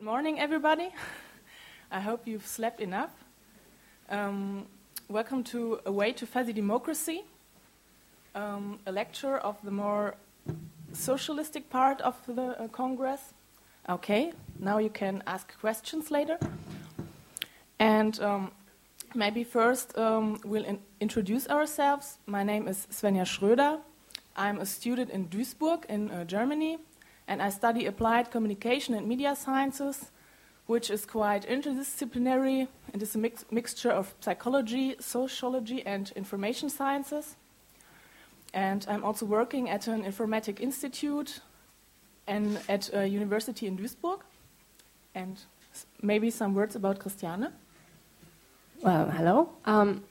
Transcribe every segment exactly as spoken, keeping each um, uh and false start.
Good morning, everybody. I hope you've slept enough. Um, welcome to A Way to Fuzzy Democracy, um, a lecture of the more socialistic part of the uh, Congress. Okay, now you can ask questions later. And um, maybe first um, we'll in- introduce ourselves. My name is Svenja Schröder. I'm a student in Duisburg in uh, Germany. And I study applied communication and media sciences, which is quite interdisciplinary. It is a mix- mixture of psychology, sociology, and information sciences. And I'm also working at an informatic institute and at a university in Duisburg. And s- maybe some words about Christiane. Well, hello. Um,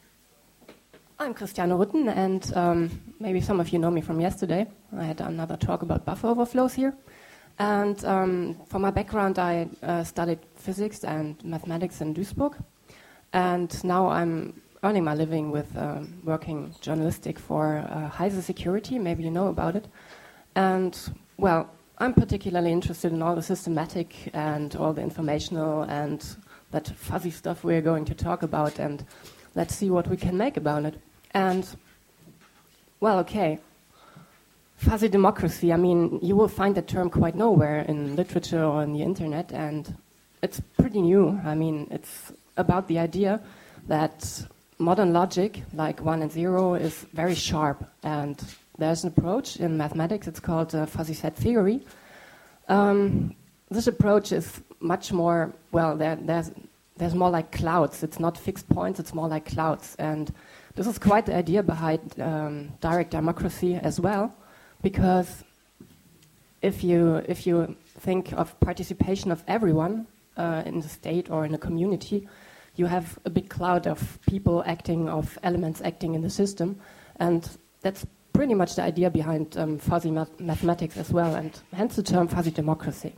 I'm Christiane Rütten, and um, maybe some of you know me from yesterday. I had another talk about buffer overflows here. And um, for my background, I uh, studied physics and mathematics in Duisburg. And now I'm earning my living with um, working journalistic for uh, Heise Security. Maybe you know about it. And, well, I'm particularly interested in all the systematic and all the informational and that fuzzy stuff we're going to talk about. And let's see what we can make about it. And, well, okay, fuzzy democracy, I mean, you will find that term quite nowhere in literature or on the internet, and it's pretty new. I mean, it's about the idea that modern logic, like one and zero, is very sharp, and there's an approach in mathematics, it's called uh, fuzzy set theory. Um, this approach is much more, well, there, there's, there's more like clouds. It's not fixed points, it's more like clouds, and this is quite the idea behind um, direct democracy as well, because if you if you think of participation of everyone uh, in the state or in a community, you have a big cloud of people acting, of elements acting in the system, and that's pretty much the idea behind um, fuzzy math- mathematics as well, and hence the term fuzzy democracy.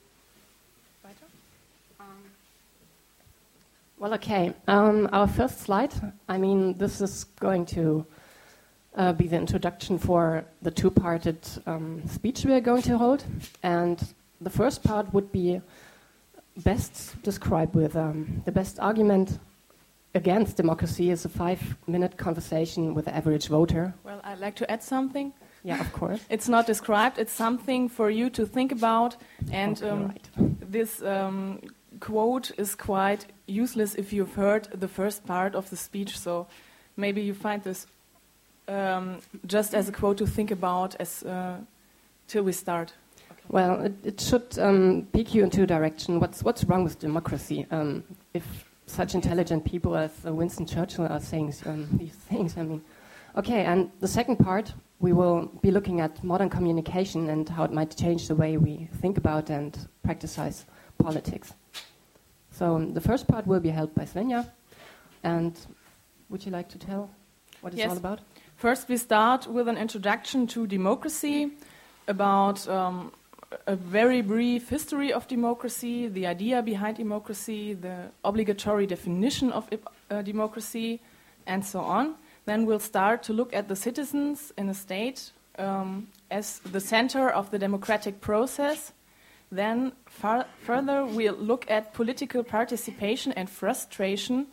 Well, okay. Um, our first slide, I mean, this is going to uh, be the introduction for the two-parted um, speech we are going to hold. And the first part would be best described with um, the best argument against democracy is a five-minute conversation with the average voter. Well, I'd like to add something. Yeah, of course. It's not described, it's something for you to think about. And Okay, um, right. this um, quote is quite useless if you've heard the first part of the speech, so maybe you find this um, just as a quote to think about as uh, till we start. Okay. Well, it, it should um, pique you into a direction. What's what's wrong with democracy? Um, if such intelligent people as uh, Winston Churchill are saying um, these things, I mean, okay. And the second part, we will be looking at modern communication and how it might change the way we think about and practice politics. So um, the first part will be held by Svenja. And would you like to tell what it's Yes. all about? First, we start with an introduction to democracy, about um, a very brief history of democracy, the idea behind democracy, the obligatory definition of uh, democracy, and so on. Then we'll start to look at the citizens in a state um, as the center of the democratic process. Then far further we'll look at political participation and frustration.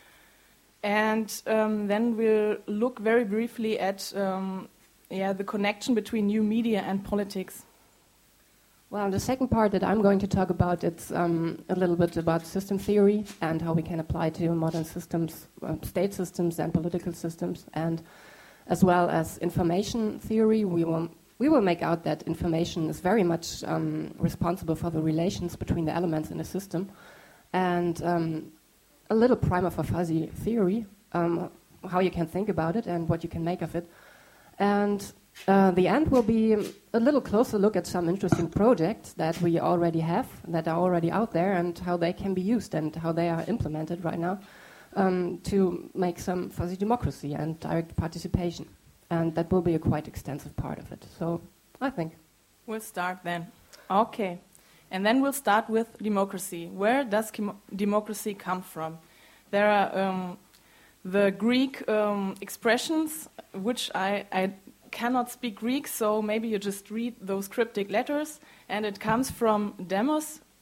And um, then we'll look very briefly at um, yeah, the connection between new media and politics. Well, the second part that I'm going to talk about, it's um, a little bit about system theory and how we can apply to modern systems, uh, state systems and political systems, and as well as information theory. We will we will make out that information is very much um, responsible for the relations between the elements in a system, and um, a little primer for fuzzy theory, um, how you can think about it and what you can make of it. And Uh, the end will be a little closer look at some interesting projects that we already have, that are already out there, and how they can be used and how they are implemented right now um, to make some fuzzy democracy and direct participation. And that will be a quite extensive part of it. So, I think. We'll start then. Okay. And then we'll start with democracy. Where does com- democracy come from? There are um, the Greek um, expressions, which I... I cannot speak Greek, so maybe you just read those cryptic letters, and it comes from demos,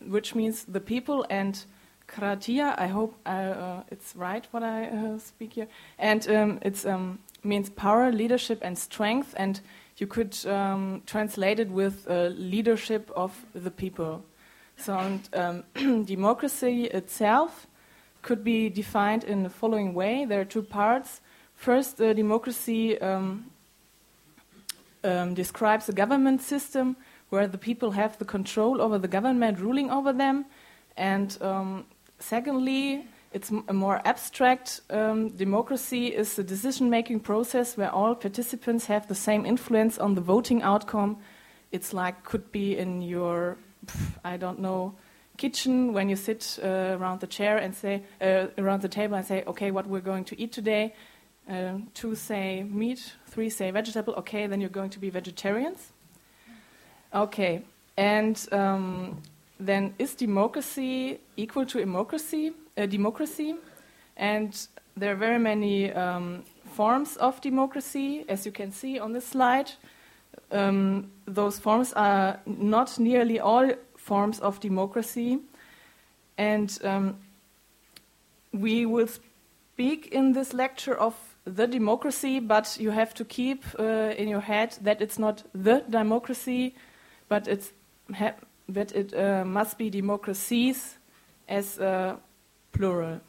which means the people, and kratia, I hope I, uh, it's right what I uh, speak here, and um, it um, means power, leadership, and strength, and you could um, translate it with uh, leadership of the people. So and, um, democracy itself could be defined in the following way. There are two parts. First, uh, democracy um, um, describes a government system where the people have the control over the government ruling over them. And um, secondly, it's m- a more abstract um, democracy is a decision-making process where all participants have the same influence on the voting outcome. It's like, could be in your, pff, I don't know, kitchen when you sit uh, around the chair and say, uh, around the table and say, okay, what we're going to eat today. Uh, two say meat, three say vegetable. Okay, then you're going to be vegetarians. Okay, and um, then is democracy equal to democracy? Uh, democracy, and there are very many um, forms of democracy, as you can see on this slide. Um, those forms are not nearly all forms of democracy, and um, we will speak in this lecture of the democracy, but you have to keep uh, in your head that it's not the democracy, but it's ha- that it uh, must be democracies as uh, plural.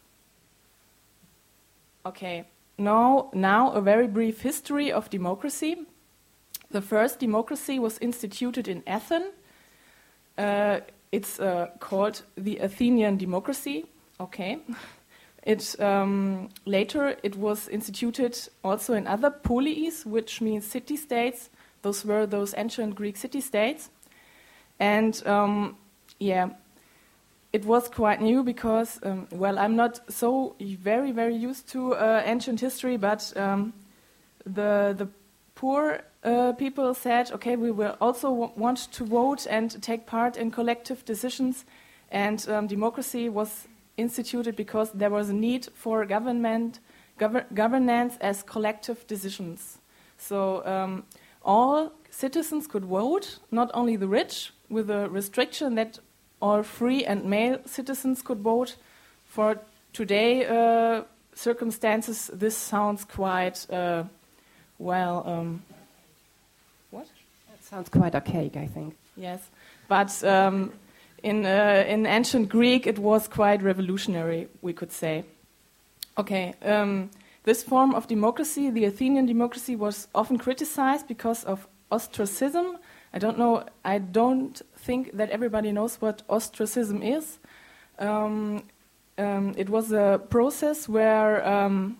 Okay, now, now a very brief history of democracy. The first democracy was instituted in Athens. Uh, it's uh, called the Athenian democracy. Okay. It um, later it was instituted also in other polies, which means city-states. Those were those ancient Greek city-states. And um, yeah, it was quite new because, um, well, I'm not so very, very used to uh, ancient history, but um, the the poor uh, people said, okay, we will also w- want to vote and take part in collective decisions. And um, democracy was instituted because there was a need for government gover- governance as collective decisions. So um, all citizens could vote, not only the rich, with a restriction that all free and male citizens could vote. For today uh, circumstances, this sounds quite, uh, well, um, what? That sounds quite archaic, I think. Yes, but um, in, uh, in ancient Greek it was quite revolutionary, we could say. Okay, um, this form of democracy, the Athenian democracy, was often criticized because of ostracism. I don't know, I don't think that everybody knows what ostracism is. Um, um, it was a process where um,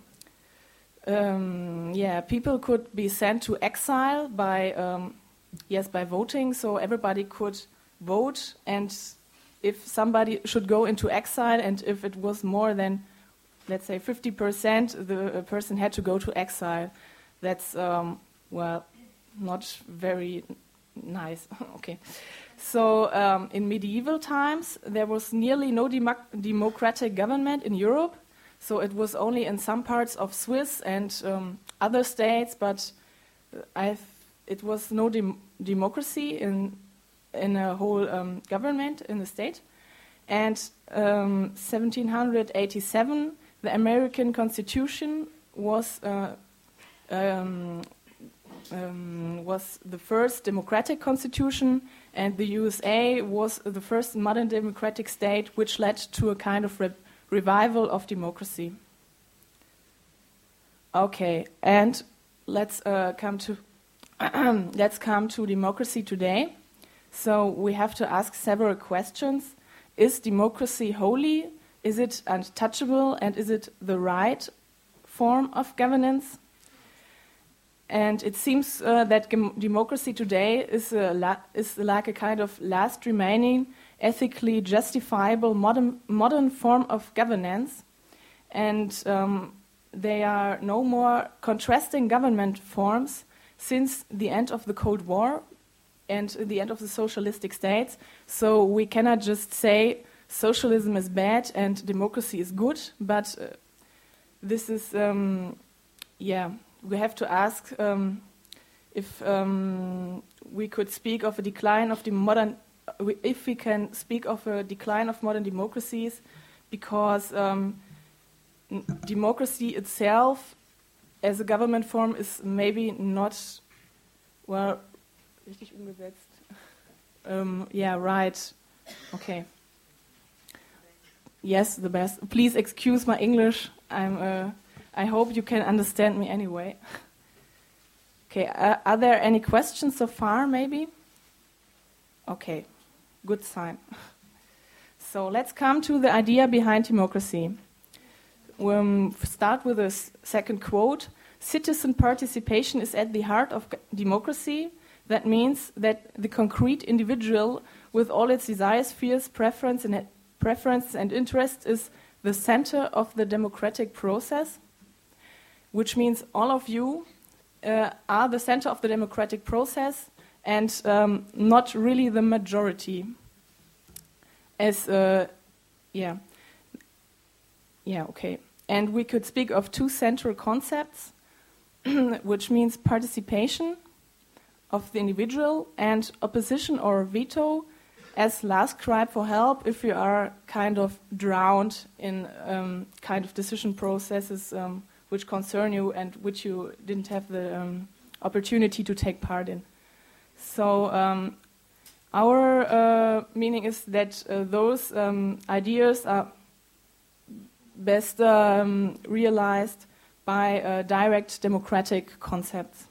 um, yeah, people could be sent to exile by, um, yes, by voting, so everybody could vote, and if somebody should go into exile, and if it was more than, let's say, fifty percent, the person had to go to exile. That's, um, well, not very nice. Okay. So um, in medieval times, there was nearly no democ- democratic government in Europe. So it was only in some parts of Swiss and um, other states, but I've, it was no dem- democracy in in a whole um, government in the state. And um, seventeen eighty-seven, the American Constitution was uh, um, um, was the first democratic constitution, and the U S A was the first modern democratic state, which led to a kind of re- revival of democracy. Okay, and let's uh, come to let's come to democracy today. So we have to ask several questions. Is democracy holy? Is it untouchable? And is it the right form of governance? And it seems uh, that gem- democracy today is, a la- is like a kind of last remaining, ethically justifiable modern, modern form of governance. And um, there are no more contrasting government forms since the end of the Cold War and the end of the socialistic states. So we cannot just say socialism is bad and democracy is good, but uh, this is, um, yeah, we have to ask um, if um, we could speak of a decline of the modern we, if we can speak of a decline of modern democracies, because um, democracy itself as a government form is maybe not, well, richtig umgesetzt. Um, yeah, right. Okay. Yes, the best. Please excuse my English. I'm. Uh, I hope you can understand me anyway. Okay. Uh, are there any questions so far? Maybe. Okay. Good sign. So let's come to the idea behind democracy. We'll start with a s- second quote. Citizen participation is at the heart of g- democracy. That means that the concrete individual, with all its desires, fears, preference and preferences and interests, is the center of the democratic process, which means all of you uh, are the center of the democratic process and um, not really the majority. As, uh, yeah, yeah, okay. And we could speak of two central concepts, which means participation of the individual and opposition or veto as last cry for help if you are kind of drowned in um, kind of decision processes um, which concern you and which you didn't have the um, opportunity to take part in. So um, our uh, meaning is that uh, those um, ideas are best um, realized by uh, direct democratic concepts.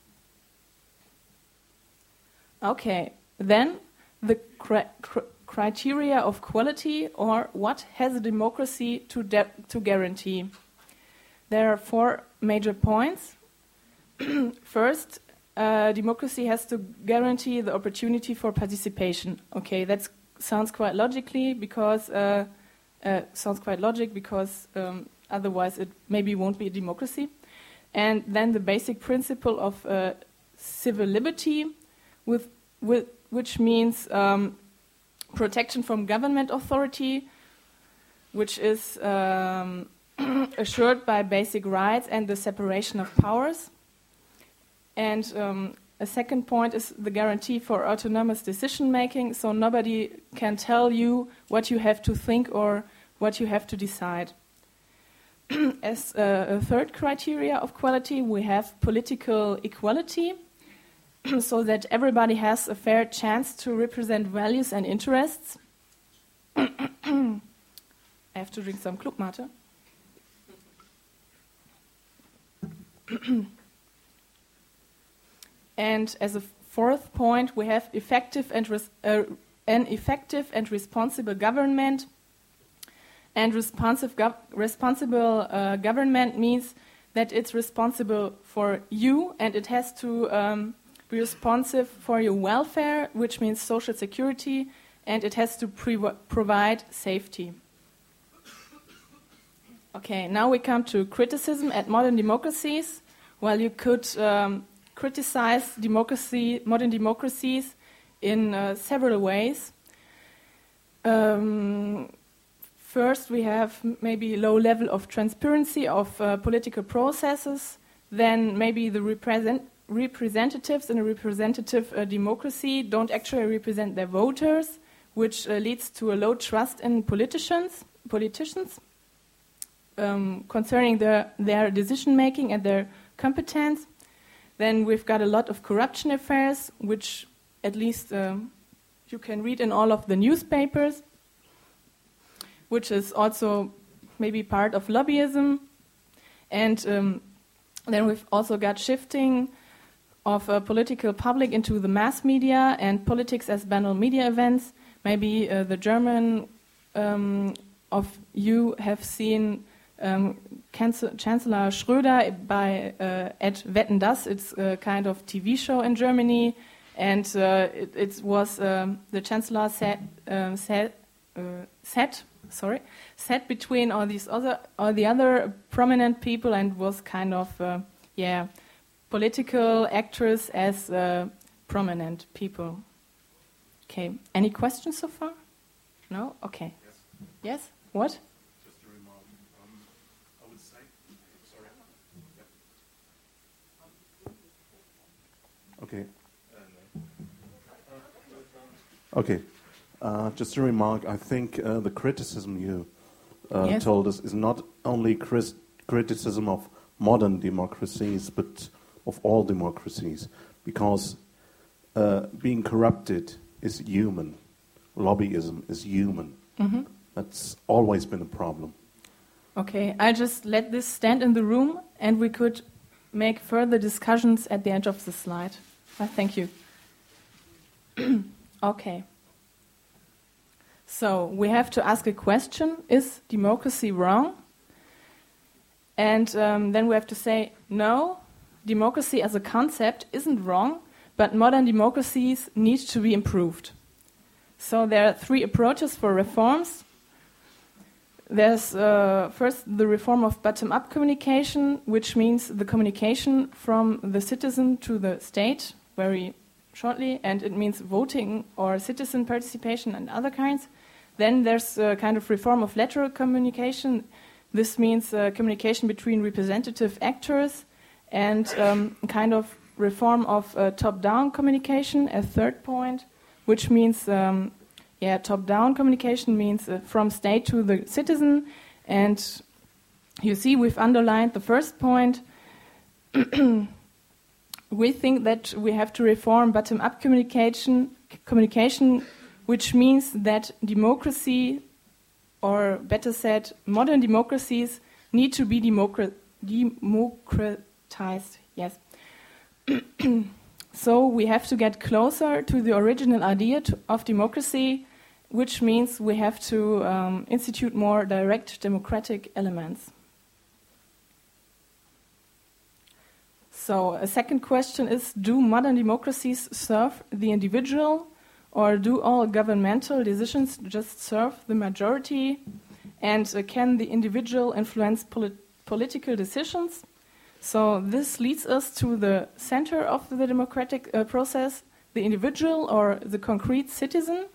Okay, then the cri- cr- criteria of quality, or what has a democracy to, de- to guarantee. There are four major points. First, uh, democracy has to guarantee the opportunity for participation. Okay, that sounds quite logically because uh, uh, sounds quite logic because um, otherwise it maybe won't be a democracy. And then the basic principle of uh, civil liberty, with, with which means um, protection from government authority, which is um, assured by basic rights and the separation of powers. And um, a second point is the guarantee for autonomous decision making, so nobody can tell you what you have to think or what you have to decide. As a, a third criteria of quality, we have political equality, so that everybody has a fair chance to represent values and interests. I have to drink some Clubmate. And as a fourth point, we have effective and res- uh, an effective and responsible government. And responsive gov- responsible uh, government means that it's responsible for you, and it has to um, be responsive for your welfare, which means social security, and it has to pre- provide safety. Okay, now we come to criticism at modern democracies. Well, you could um, criticize democracy, modern democracies in uh, several ways. Um, first, we have maybe low level of transparency of uh, political processes. Then maybe the represent representatives in a representative uh, democracy don't actually represent their voters, which uh, leads to a low trust in politicians. Politicians. Um, concerning their, their decision-making and their competence. Then we've got a lot of corruption affairs, which at least um, you can read in all of the newspapers, which is also maybe part of lobbyism. And um, then we've also got shifting of a political public into the mass media and politics as banal media events. Maybe uh, the German um, of you have seen Um, Chancellor Schröder by uh, at Wetten Das. It's a kind of T V show in Germany, and uh, it, it was um, the Chancellor sat um, sat, uh, sat sorry sat between all these other all the other prominent people and was kind of uh, yeah political actors as uh, prominent people. Okay, any questions so far? No? Okay. Yes. Yes? What? Okay. Okay. Uh, just a remark, I think uh, the criticism you uh, Yes. told us is not only cris- criticism of modern democracies, but of all democracies, because uh, being corrupted is human. Lobbyism is human. Mm-hmm. That's always been a problem. Okay, I just let this stand in the room, and we could make further discussions at the end of the slide. I thank you. Okay. So we have to ask a question: is democracy wrong? And um, then we have to say, no, democracy as a concept isn't wrong, but modern democracies need to be improved. So there are three approaches for reforms. There's uh, first the reform of bottom-up communication, which means the communication from the citizen to the state, very shortly, and it means voting or citizen participation and other kinds. Then there's a kind of reform of lateral communication. This means uh, communication between representative actors, and um, kind of reform of uh, top-down communication, a third point, which means um, Yeah, top-down communication means uh, from state to the citizen, and you see we've underlined the first point. We think that we have to reform bottom-up communication, communication, which means that democracy, or better said, modern democracies need to be democra- democratized. Yes. So we have to get closer to the original idea to, of democracy, which means we have to um, institute more direct democratic elements. So a second question is, do modern democracies serve the individual, or do all governmental decisions just serve the majority? And uh, can the individual influence polit- political decisions? So this leads us to the center of the democratic uh, process, the individual or the concrete citizen.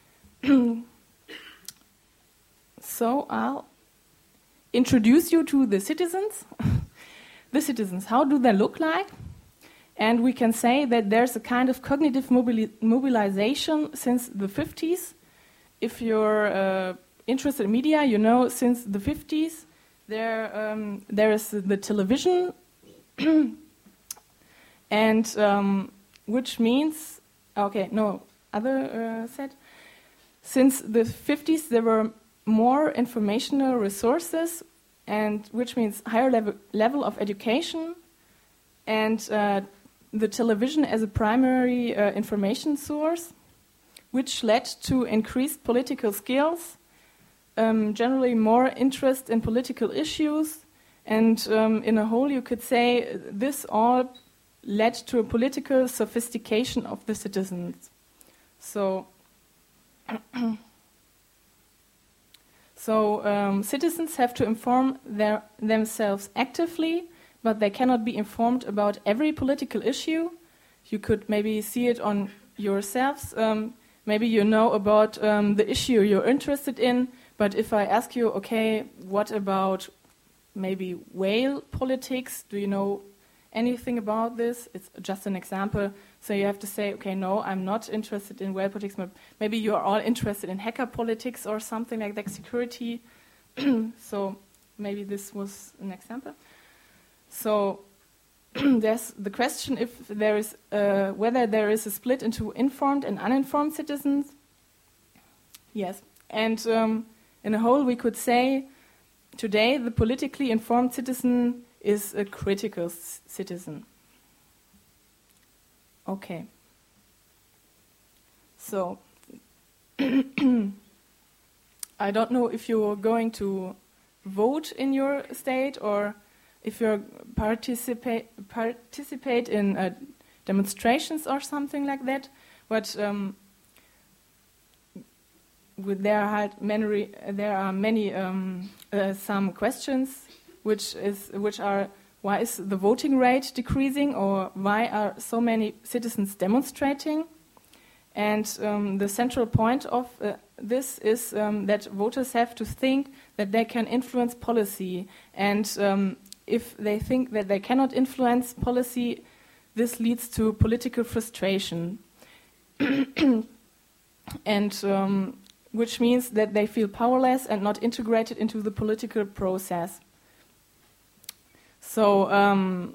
So I'll introduce you to the citizens. The citizens, how do they look like? And we can say that there's a kind of cognitive mobili- mobilization since the fifties. If you're uh, interested in media, you know since the fifties, There, um, there is the television, and um, which means, okay, no, other uh, said, since the fifties there were more informational resources, and which means higher level, level of education, and uh, the television as a primary uh, information source, which led to increased political skills, Um, generally more interest in political issues, and um, in a whole you could say this all led to a political sophistication of the citizens. So, so um, citizens have to inform their, themselves actively, but they cannot be informed about every political issue. You could maybe see it on yourselves. Um, maybe you know about um, the issue you're interested in, but if I ask you, okay, what about maybe whale politics? Do you know anything about this? It's just an example. So you have to say, okay, no, I'm not interested in whale politics. But maybe you are all interested in hacker politics or something like that, security. So maybe this was an example. So there's the question if there is uh, whether there is a split into informed and uninformed citizens. Yes, and um, in a whole, we could say today the politically informed citizen is a critical c- citizen. Okay. So, I don't know if you're going to vote in your state or if you participate participate in uh, demonstrations or something like that, but um, with there are many there are many um, uh, some questions which is which are why is the voting rate decreasing, or why are so many citizens demonstrating? And um, the central point of uh, this is um, that voters have to think that they can influence policy, and um, if they think that they cannot influence policy, this leads to political frustration. and um, which means that they feel powerless and not integrated into the political process. So um,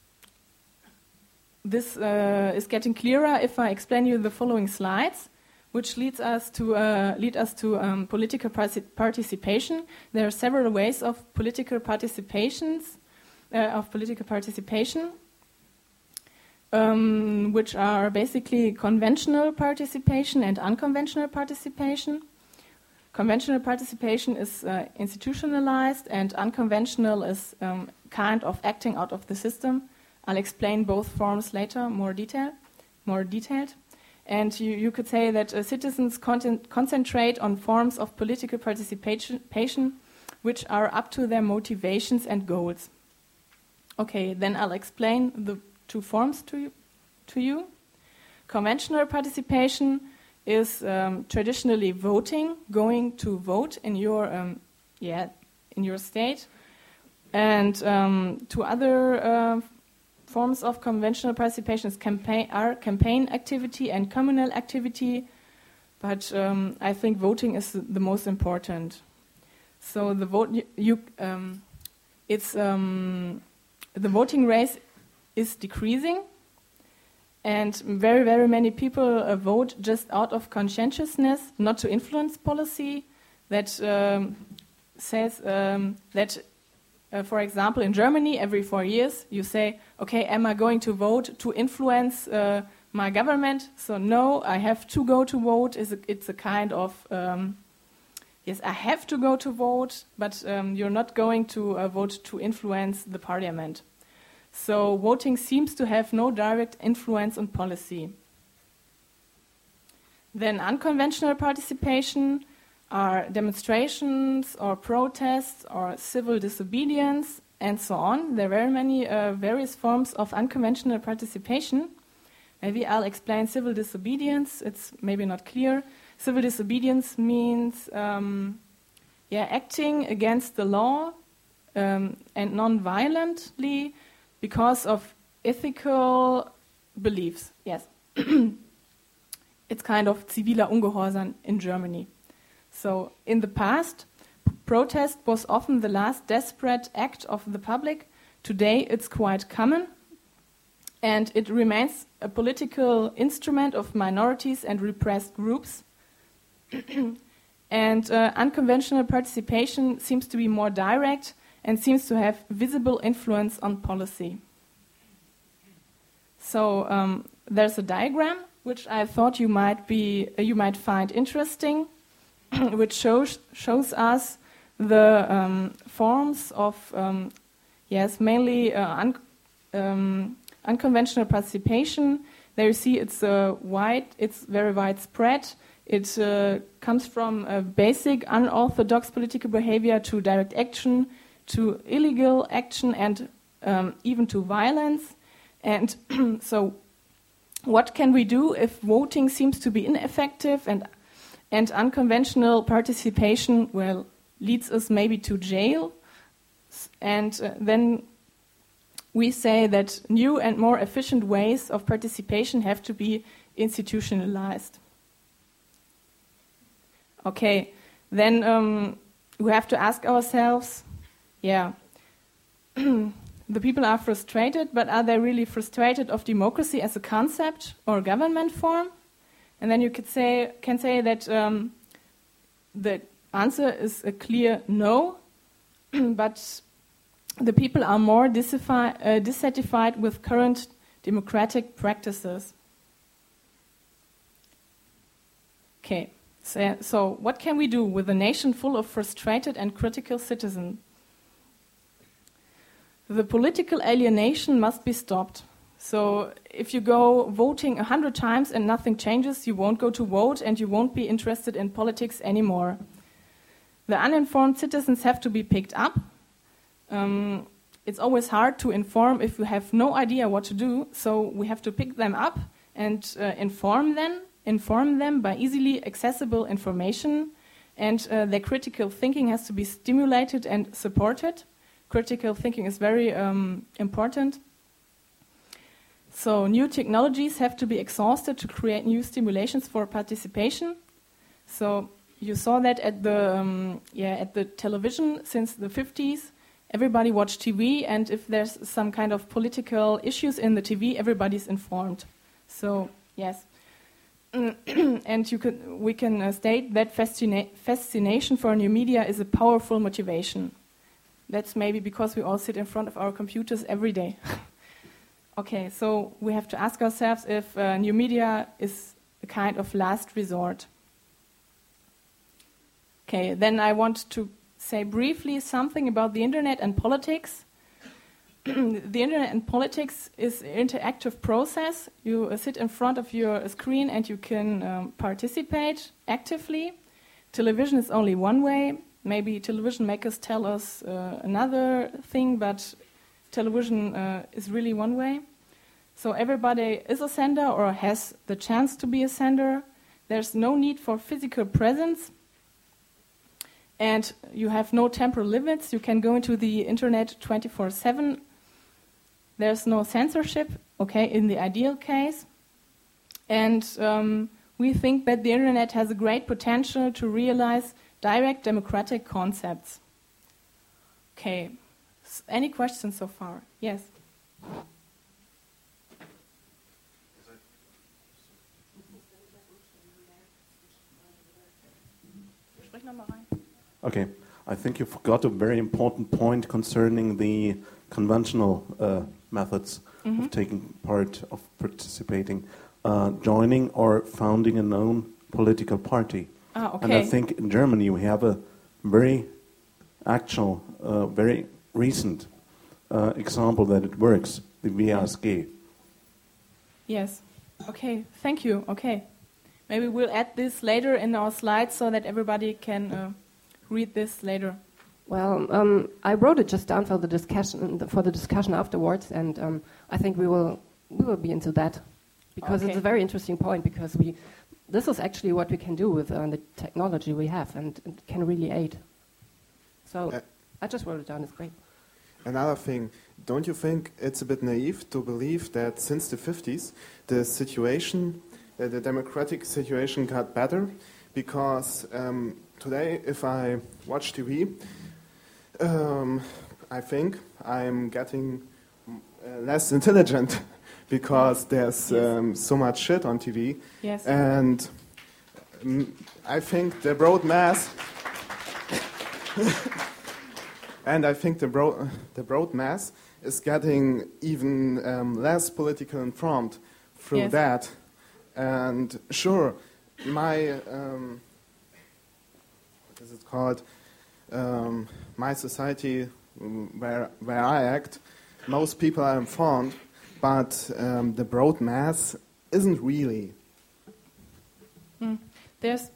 this uh, is getting clearer if I explain you the following slides, which leads us to uh, lead us to um, political participation. There are several ways of political participations, uh, of political participation, um, which are basically conventional participation and unconventional participation. Conventional participation is uh, institutionalized, and unconventional is um, kind of acting out of the system. I'll explain both forms later, more detail, more detailed. And you, you could say that uh, citizens con- concentrate on forms of political participation which are up to their motivations and goals. Okay, then I'll explain the two forms to you. To you. Conventional participation is um, traditionally voting, going to vote in your um, yeah in your state, and um, to other uh, forms of conventional participation is campaign are campaign activity and communal activity, but um, I think voting is the most important. So the vote you, you um, it's um, the voting race is decreasing. And very, very many people uh, vote just out of conscientiousness, not to influence policy. That um, says um, that, uh, for example, in Germany, every four years, you say, okay, am I going to vote to influence uh, my government? So no, I have to go to vote. It's a, it's a kind of, um, yes, I have to go to vote, but um, you're not going to uh, vote to influence the parliament. So voting seems to have no direct influence on policy. Then unconventional participation are demonstrations or protests or civil disobedience and so on. There are very many uh, various forms of unconventional participation. Maybe I'll explain civil disobedience. It's maybe not clear. Civil disobedience means um, yeah, acting against the law um, and non-violently because of ethical beliefs, yes. It's kind of ziviler Ungehorsam in Germany. So in the past, protest was often the last desperate act of the public. Today it's quite common, and it remains a political instrument of minorities and repressed groups. And uh, unconventional participation seems to be more direct and seems to have visible influence on policy. So um, there's a diagram which I thought you might be uh, you might find interesting, which shows shows us the um, forms of um, yes mainly uh, un- um, unconventional participation. There you see it's uh, wide, it's very widespread. It uh, comes from a basic unorthodox political behavior to direct action, to illegal action, and um, even to violence. And so what can we do if voting seems to be ineffective and and unconventional participation, well, leads us maybe to jail? And uh, then we say that new and more efficient ways of participation have to be institutionalized. Okay, then um, we have to ask ourselves, yeah, the people are frustrated, but are they really frustrated of democracy as a concept or government form? And then you could say, can say that um, the answer is a clear no, but the people are more dissatisfied, uh, dissatisfied with current democratic practices. Okay, so, so what can we do with a nation full of frustrated and critical citizens? The political alienation must be stopped. So if you go voting a hundred times and nothing changes, you won't go to vote and you won't be interested in politics anymore. The uninformed citizens have to be picked up. Um, it's always hard to inform if you have no idea what to do, so we have to pick them up and uh, inform them, inform them by easily accessible information, and uh, their critical thinking has to be stimulated and supported. Critical thinking is very um, important. So new technologies have to be exhausted to create new stimulations for participation. So you saw that at the um, yeah at the television since the fifties. Everybody watched T V, and if there's some kind of political issues in the T V, everybody's informed. So yes, and you could we can uh, state that fascina- fascination for new media is a powerful motivation. That's maybe because we all sit in front of our computers every day. Okay, so we have to ask ourselves if uh, new media is a kind of last resort. Okay, then I want to say briefly something about the internet and politics. The internet and politics is an interactive process. You uh, sit in front of your screen and you can um, participate actively. Television is only one way. Maybe television makers tell us uh, another thing, but television uh, is really one way. So everybody is a sender or has the chance to be a sender. There's no need for physical presence. And you have no temporal limits. You can go into the internet twenty-four seven. There's no censorship, okay, in the ideal case. And um, we think that the internet has a great potential to realize direct democratic concepts. Okay, S- any questions so far? Yes? Sprich noch mal rein. Okay, I think you forgot a very important point concerning the conventional uh, methods mm-hmm. of taking part, of participating, uh, joining or founding a known political party. Ah, okay. And I think in Germany we have a very actual, uh, very recent uh, example that it works, the V S G. Yes. Okay, thank you. Okay. Maybe we'll add this later in our slides so that everybody can uh, read this later. Well, um, I wrote it just down for the discussion for the discussion afterwards, and um, I think we will we will be into that because Okay. it's a very interesting point. Because we this is actually what we can do with uh, the technology we have, and it can really aid. So Uh, I just wrote it down. It's great. Another thing, don't you think it's a bit naive to believe that since the fifties the situation, uh, the democratic situation got better? Because um, today, if I watch T V, um, I think I'm getting uh, less intelligent because there's um, so much shit on T V. Yes. And um, I think the broad mass... And I think the broad, the broad mass is getting even um, less politically informed through Yes. that. And sure, my, um, what is it called? Um, my society, um, where, where I act, most people are informed, but um, the broad mass isn't really. Mm. There's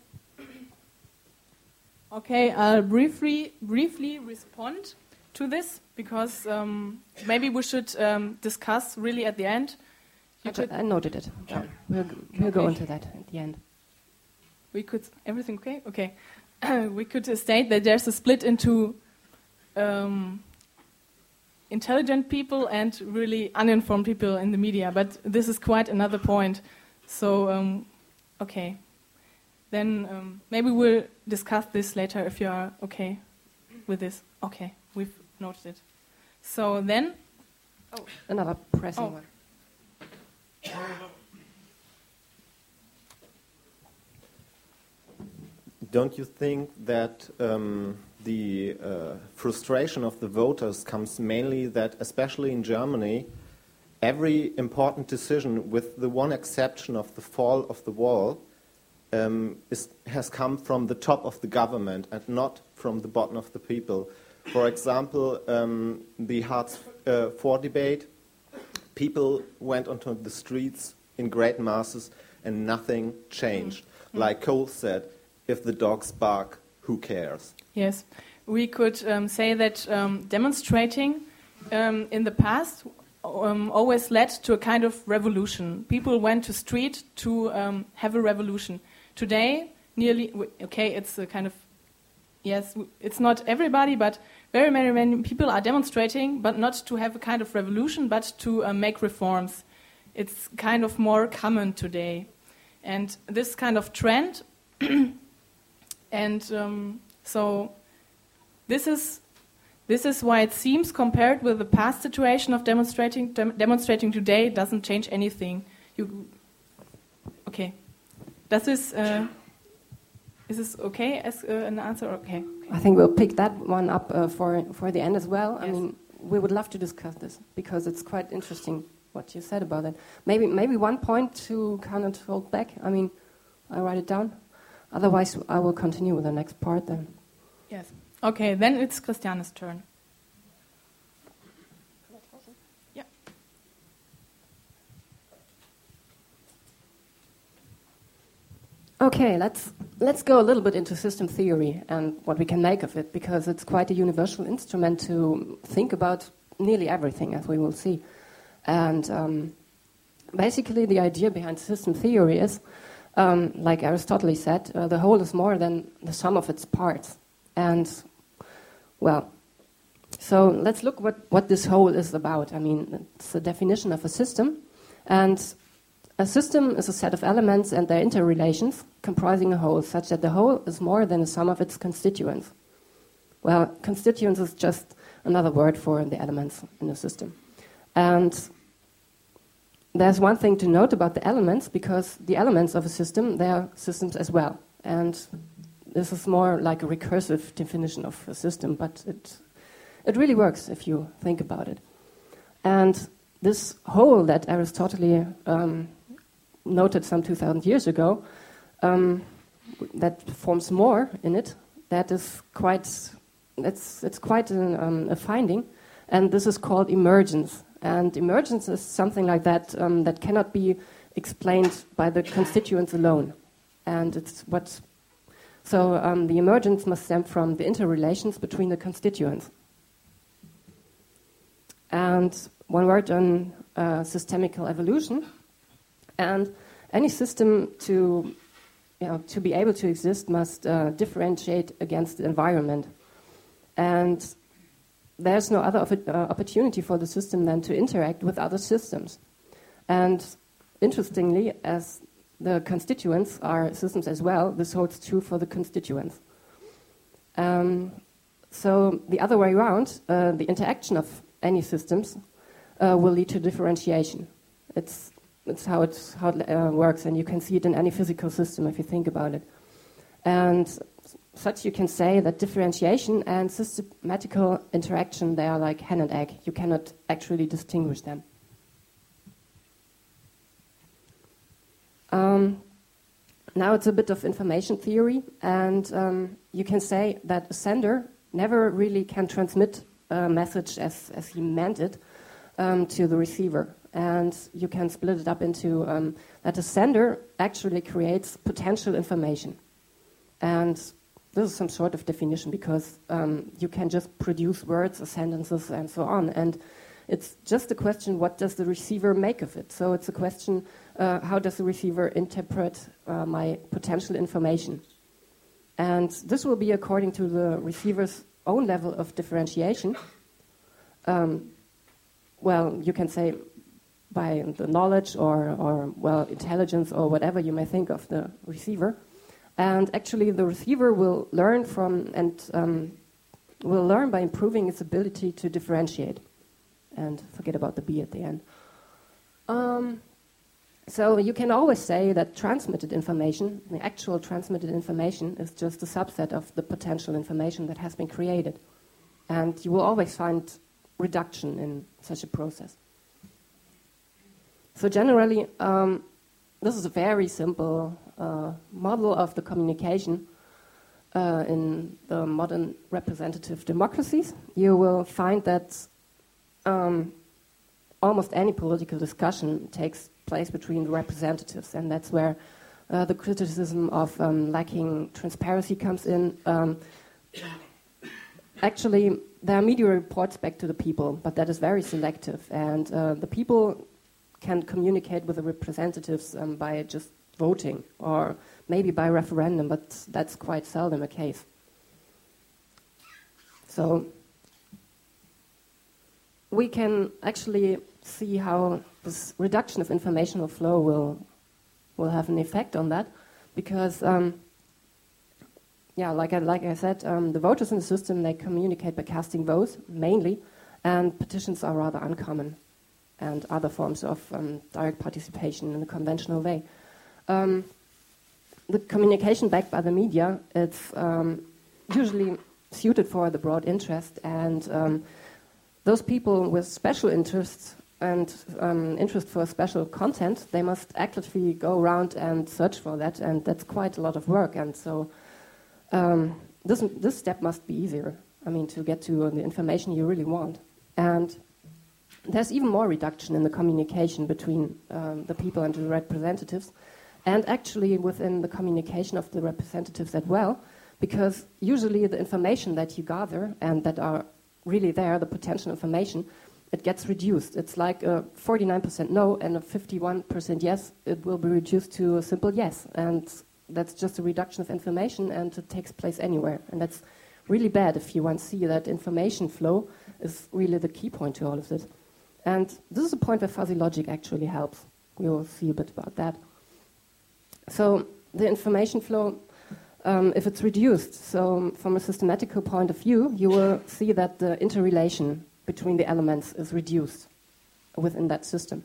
Okay, I'll briefly briefly respond to this because um, maybe we should um, discuss really at the end. You I, ju- could, I noted it. down. We'll g- we'll go Okay. into that at the end. we could everything okay? Okay, we could uh, state that there's a split into um, intelligent people and really uninformed people in the media, but this is quite another point. So um, okay. Then um, maybe we'll discuss this later if you are okay with this. Okay, we've noted it. So then, Another pressing Oh. one. Don't you think that um, the uh, frustration of the voters comes mainly that, especially in Germany, every important decision, with the one exception of the fall of the wall, um, is, has come from the top of the government and not from the bottom of the people? For example, um, the Hartz uh, four debate, people went onto the streets in great masses and nothing changed. Mm. Like Cole said, if the dogs bark, who cares? yes, we could um, say that um, demonstrating um, in the past um, always led to a kind of revolution. People went to street to um, have a revolution. Today, nearly, okay, it's a kind of, yes, it's not everybody, but very many, many people are demonstrating, but not to have a kind of revolution, but to uh, make reforms. it's kind of more common today. And this kind of trend, and um, so this is this is why it seems, compared with the past situation of demonstrating dem demonstrating today, doesn't change anything. You okay? Does this uh, is this okay as uh, an answer? Okay. I think we'll pick that one up uh, for for the end as well. Yes. I mean, we would love to discuss this because it's quite interesting what you said about it. Maybe maybe one point to kind of hold back. I mean, I write it down. Otherwise, I will continue with the next part then. Yes. Okay, then it's Christiane's turn. Yeah. Okay, let's let's go a little bit into system theory and what we can make of it, because it's quite a universal instrument to think about nearly everything, as we will see. And um, basically, the idea behind system theory is, um, like Aristotle said, uh, the whole is more than the sum of its parts. And, well, so let's look what, what this whole is about. I mean, it's the definition of a system. And a system is a set of elements and their interrelations comprising a whole, such that the whole is more than the sum of its constituents. Well, constituents is just another word for the elements in a system. And there's one thing to note about the elements, because the elements of a system, they are systems as well. And this is more like a recursive definition of a system, but it, it really works if you think about it. And this whole that Aristotle um, noted some two thousand years ago, um, that forms more in it, that is quite, it's, it's quite an, um, a finding, and this is called emergence. And emergence is something like that um, that cannot be explained by the constituents alone. And it's what, so um, the emergence must stem from the interrelations between the constituents. And one word on uh, systemical evolution. And any system to, you know, to be able to exist must uh, differentiate against the environment. And there's no other op- uh, opportunity for the system than to interact with other systems. And interestingly, as the constituents are systems as well, this holds true for the constituents. Um, so the other way around, uh, the interaction of any systems uh, will lead to differentiation. It's it's how it how it uh, works, and you can see it in any physical system if you think about it. And such you can say that differentiation and systematical interaction, they are like hen and egg. You cannot actually distinguish them. Um, now it's a bit of information theory, and um, you can say that a sender never really can transmit a message as, as he meant it um, to the receiver. And you can split it up into um, that a sender actually creates potential information. And this is some sort of definition, because um, you can just produce words or sentences and so on. And it's just a question, what does the receiver make of it? So it's a question, uh, how does the receiver interpret uh, my potential information? And this will be according to the receiver's own level of differentiation. Um, well, you can say by the knowledge or, or, well, intelligence or whatever you may think of the receiver. And actually, the receiver will learn from and um, will learn by improving its ability to differentiate. And forget about the B at the end. Um, so you can always say that transmitted information, the actual transmitted information, is just a subset of the potential information that has been created. And you will always find reduction in such a process. So generally, um, this is a very simple uh, model of the communication uh, in the modern representative democracies. You will find that um, almost any political discussion takes place between the representatives, and that's where uh, the criticism of um, lacking transparency comes in. Um, actually, there are media reports back to the people, but that is very selective, and uh, the people can communicate with the representatives um, by just voting, or maybe by referendum, but that's quite seldom a case. So we can actually see how this reduction of informational flow will will have an effect on that, because um, yeah, like I, like I said, um, the voters in the system, they communicate by casting votes mainly, and petitions are rather uncommon, and other forms of um, direct participation in the conventional way. Um, the communication backed by the media, it's um, usually suited for the broad interest, and um, those people with special interests and um, interest for special content, they must actively go around and search for that, and that's quite a lot of work. And so um, this this step must be easier. I mean, to get to uh, the information you really want. And there's even more reduction in the communication between um, the people and the representatives, and actually within the communication of the representatives as well, because usually the information that you gather and that are really there, the potential information, it gets reduced. It's like a forty-nine percent no and a fifty-one percent yes. It will be reduced to a simple yes. And that's just a reduction of information, and it takes place anywhere. And that's really bad if you want to see that information flow is really the key point to all of this. And this is a point where fuzzy logic actually helps. We will see a bit about that. So the information flow, um, if it's reduced, so from a systematical point of view, you will see that the interrelation between the elements is reduced within that system.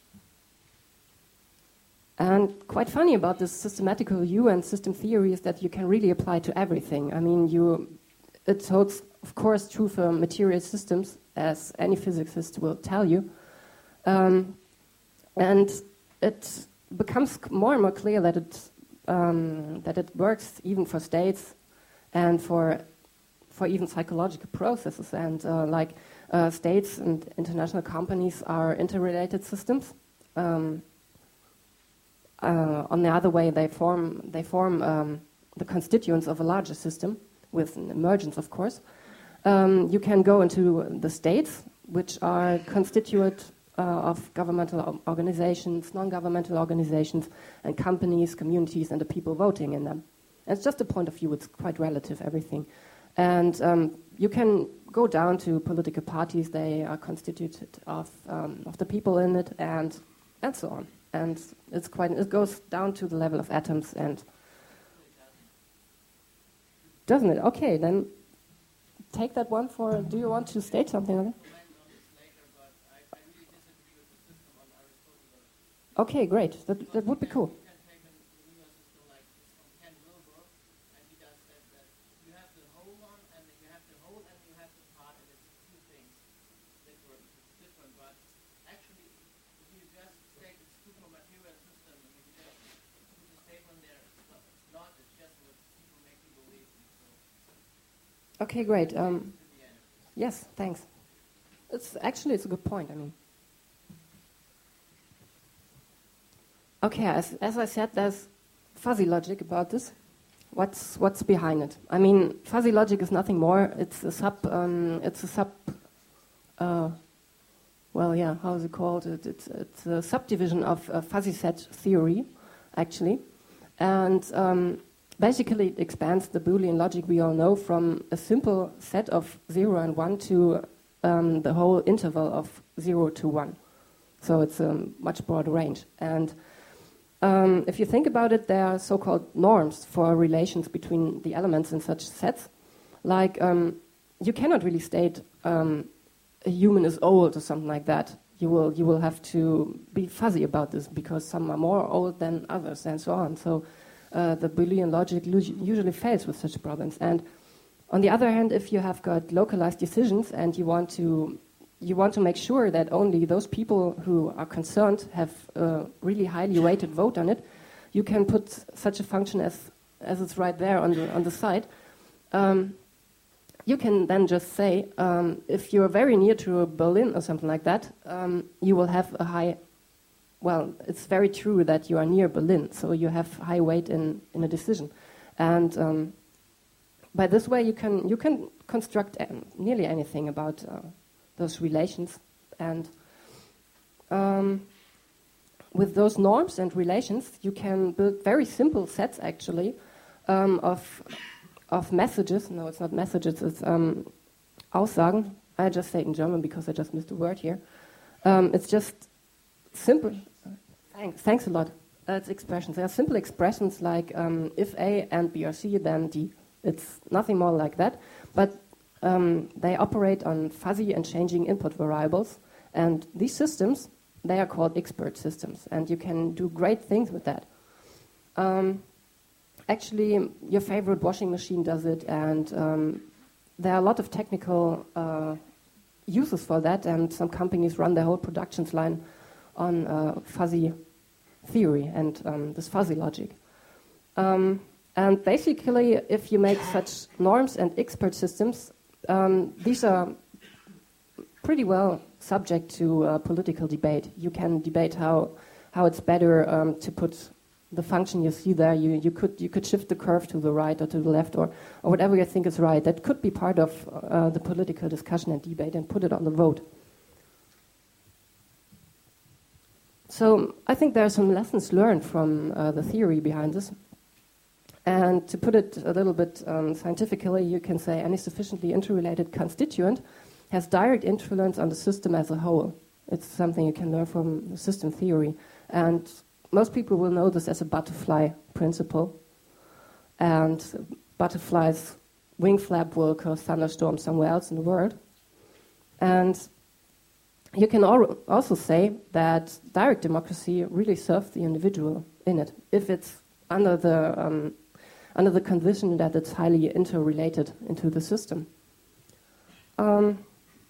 And quite funny about this systematical view and system theory is that you can really apply to everything. I mean, you, it holds, of course, true for material systems, as any physicist will tell you. Um, and it becomes more and more clear that it, um, that it works even for states and for, for even psychological processes. And uh, like, Uh, states and international companies are interrelated systems. Um, uh, on the other way, they form they form um, the constituents of a larger system with an emergence, of course. Um, you can go into the states, which are constituted uh, of governmental organizations, non-governmental organizations, and companies, communities, and the people voting in them. And it's just a point of view. It's quite relative, everything. And um, you can go down to political parties. They are constituted of um, of the people in it, and and so on. And it's quite. It goes down to the level of atoms, and doesn't it? Okay, then take that one for. Do you want to state something on it? Okay, great. That that would be cool. Okay, great. Um, yes, thanks. It's actually it's a good point. I mean, okay. As as I said, there's fuzzy logic about this. What's what's behind it? I mean, fuzzy logic is nothing more. It's a sub. Um, it's a sub. Uh, well, yeah. How is it called? It, it's it's a subdivision of uh, fuzzy set theory, actually, and. Um, Basically, it expands the Boolean logic we all know from a simple set of zero and one to um, the whole interval of zero to one. So it's a much broader range. And um, if you think about it, there are so-called norms for relations between the elements in such sets. Like, um, you cannot really state um, a human is old or something like that. You will, you will have to be fuzzy about this because some are more old than others and so on. So Uh, the Boolean logic usually fails with such problems. And on the other hand, if you have got localized decisions and you want to you want to make sure that only those people who are concerned have a really highly weighted vote on it, you can put such a function as as it's right there on the on the side. Um, you can then just say um, if you're very near to Berlin or something like that, um, you will have a high. Well, it's very true that you are near Berlin, so you have high weight in, in a decision. And um, by this way, you can you can construct um, nearly anything about uh, those relations. And um, with those norms and relations, you can build very simple sets, actually, um, of of messages. No, it's not messages, it's um, Aussagen. I just say it in German because I just missed a word here. Um, it's just simple. Thanks, thanks a lot. Uh, it's expressions. They are simple expressions like um, if A and B are C, then D. It's nothing more like that. But um, they operate on fuzzy and changing input variables. And these systems, they are called expert systems. And you can do great things with that. Um, actually, your favorite washing machine does it. And um, there are a lot of technical uh, uses for that. And some companies run their whole productions line on uh, fuzzy theory and um, this fuzzy logic. Um, and basically, if you make such norms and expert systems, um, these are pretty well subject to uh, political debate. You can debate how how it's better um, to put the function you see there. You you could you could shift the curve to the right or to the left or or whatever you think is right. That could be part of uh, the political discussion and debate and put it on the vote. So I think there are some lessons learned from uh, the theory behind this. And to put it a little bit um, scientifically, you can say any sufficiently interrelated constituent has direct influence on the system as a whole. It's something you can learn from the system theory. And most people will know this as a butterfly principle. And butterflies' wing flap will cause thunderstorms somewhere else in the world. And you can al- also say that direct democracy really serves the individual in it, if it's under the um, under the condition that it's highly interrelated into the system. Um,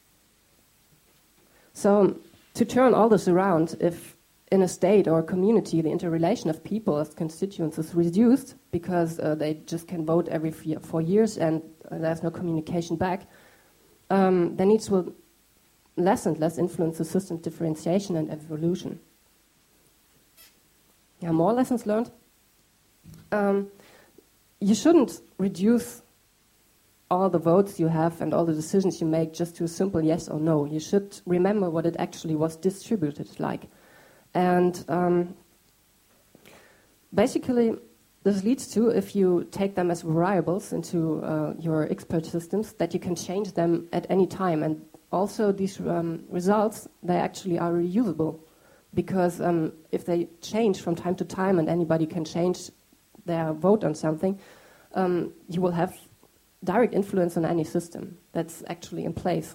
so to turn all this around, if in a state or a community the interrelation of people as constituents is reduced because uh, they just can vote every f- four years and uh, there's no communication back, um, then each will less and less influence the system's differentiation and evolution. Yeah, more lessons learned. Um, you shouldn't reduce all the votes you have and all the decisions you make just to a simple yes or no. You should remember what it actually was distributed like. And um, basically, this leads to, if you take them as variables into uh, your expert systems, that you can change them at any time. And also, these um, results, they actually are reusable. Because um, if they change from time to time and anybody can change their vote on something, um, you will have direct influence on any system that's actually in place.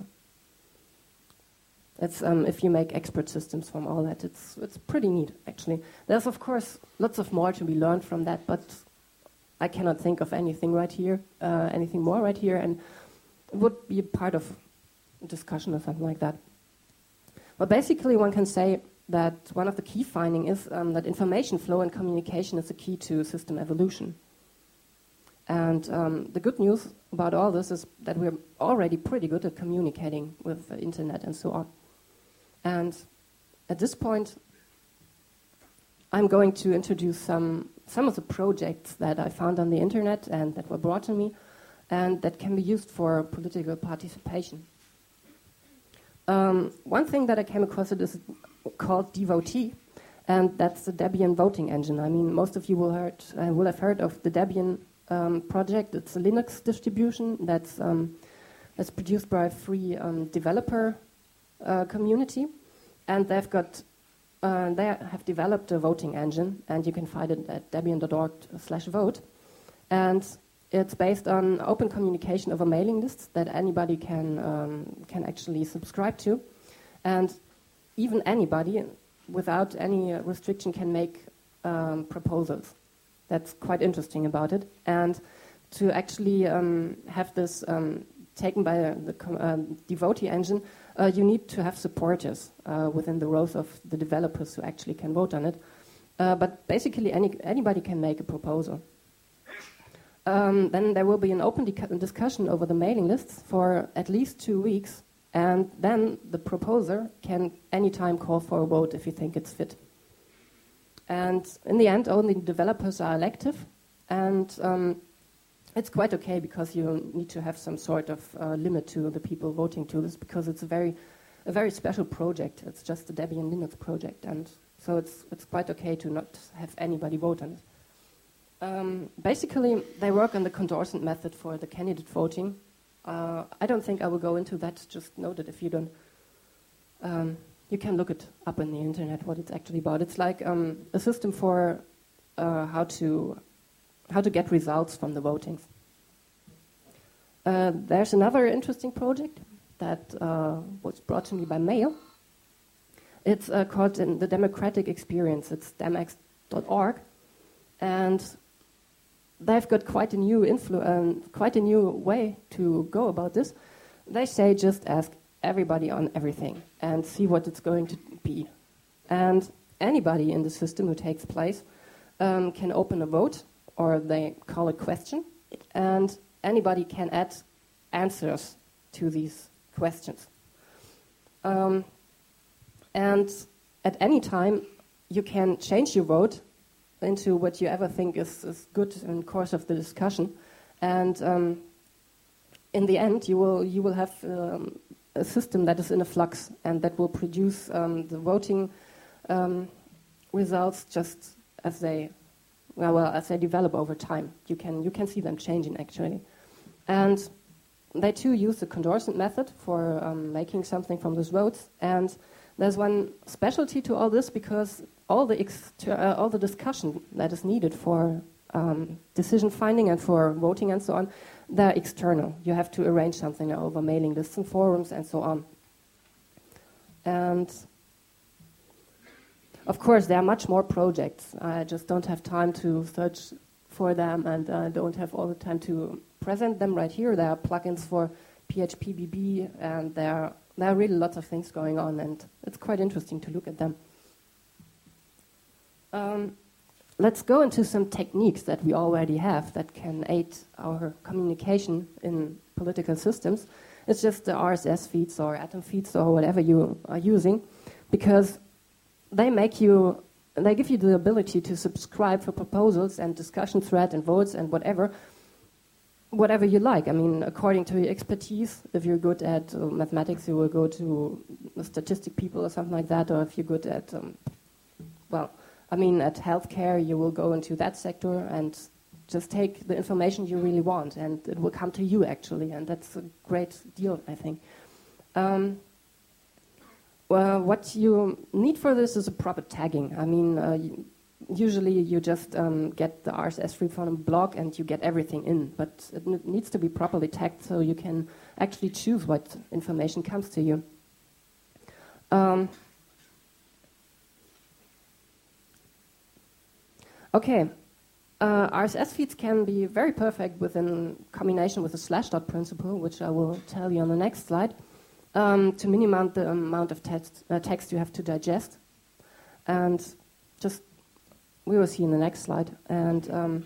That's um, if you make expert systems from all that. It's it's pretty neat, actually. There's, of course, lots of more to be learned from that, but I cannot think of anything right here, uh, anything more right here, and it would be a part of a discussion or something like that. But basically, one can say that one of the key findings is um, that information flow and communication is the key to system evolution. And um, the good news about all this is that we're already pretty good at communicating with the internet and so on. And at this point, I'm going to introduce some, some of the projects that I found on the internet and that were brought to me and that can be used for political participation. Um, one thing that I came across it is called Devotee, and that's the Debian voting engine. I mean, most of you will, heard, uh, will have heard of the Debian um, project. It's a Linux distribution that's, um, that's produced by a free um, developer uh, community, and they've got uh, they have developed a voting engine, and you can find it at debian dot org slash vote, and it's based on open communication over mailing lists that anybody can um, can actually subscribe to, and even anybody, without any restriction, can make um, proposals. That's quite interesting about it. And to actually um, have this um, taken by the uh, Devotee engine, uh, you need to have supporters uh, within the rows of the developers who actually can vote on it. Uh, but basically, any, anybody can make a proposal. Um, then there will be an open de- discussion over the mailing lists for at least two weeks. And then the proposer can anytime call for a vote if you think it's fit. And in the end, only developers are elective. And um, it's quite okay because you need to have some sort of uh, limit to the people voting to this because it's a very, a very special project. It's just a Debian Linux project. And so it's, it's quite okay to not have anybody vote on it. Um, basically, they work on the Condorcet method for the candidate voting. Uh, I don't think I will go into that. Just note it if you don't. Um, you can look it up on the internet what it's actually about. It's like um, a system for uh, how to how to get results from the votings. Uh, there's another interesting project that uh, was brought to me by mail. It's uh, called uh, the Democratic Experience. It's demex dot org, and they've got quite a new influ- um, quite a new way to go about this. They say just ask everybody on everything and see what it's going to be. And anybody in the system who takes place um, can open a vote, or they call a question, and anybody can add answers to these questions. Um, and at any time, you can change your vote into what you ever think is, is good in the course of the discussion. And um, in the end, you will you will have um, a system that is in a flux and that will produce um, the voting um, results just as they well, well as they develop over time. You can you can see them changing actually, and they too use the Condorcet method for um, making something from those votes. And there's one specialty to all this, because all the exter- uh, all the discussion that is needed for um, decision finding and for voting and so on, they're external. You have to arrange something over mailing lists and forums and so on. And of course, there are much more projects. I just don't have time to search for them, and I uh, don't have all the time to present them right here. There are plugins for P H P B B, and there are, there are really lots of things going on, and it's quite interesting to look at them. Um, let's go into some techniques that we already have that can aid our communication in political systems. It's just the R S S feeds or Atom feeds or whatever you are using, because they make you, they give you the ability to subscribe for proposals and discussion thread and votes and whatever, whatever you like. I mean, according to your expertise, if you're good at uh, mathematics, you will go to the statistic people or something like that, or if you're good at, um, well, I mean, at healthcare, you will go into that sector and just take the information you really want, and it will come to you, actually, and that's a great deal, I think. Um, well, what you need for this is a proper tagging. I mean, uh, you, usually you just um, get the R S S feed from a blog and you get everything in, but it n- needs to be properly tagged so you can actually choose what information comes to you. Um, okay, uh, R S S feeds can be very perfect within combination with the slash dot principle, which I will tell you on the next slide, um, to minimize the amount of text, uh, text you have to digest. And just we will see in the next slide. And um,